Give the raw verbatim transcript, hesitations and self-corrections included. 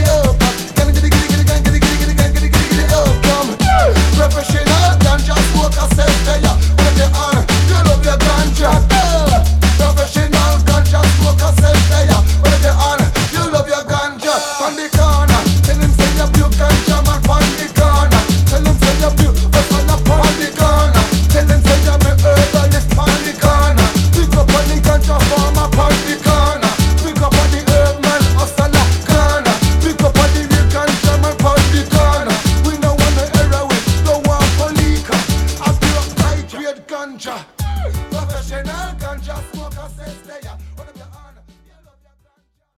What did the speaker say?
giddy up. Can you giddy giddy giddy giddy giddy giddy giddy giddy giddy giddy up? Come. Professional ganja smoker says they ya. When they are, you love your ganja. Professional ganja smoker says they ya. When they are, you love your ganja. On the corner, tell him say you pure ganja man. On the corner, tell him say you pure. But on the on the corner, tell him say you me herbalist on the corner. Pick up on the ganja farmer on the corner. Pick up on the herb man hustle a corner. Pick up on the real ganja man on the corner. We no want no heroin, no want polica. I pure high grade ganja. Professional ganja smoker says they ya.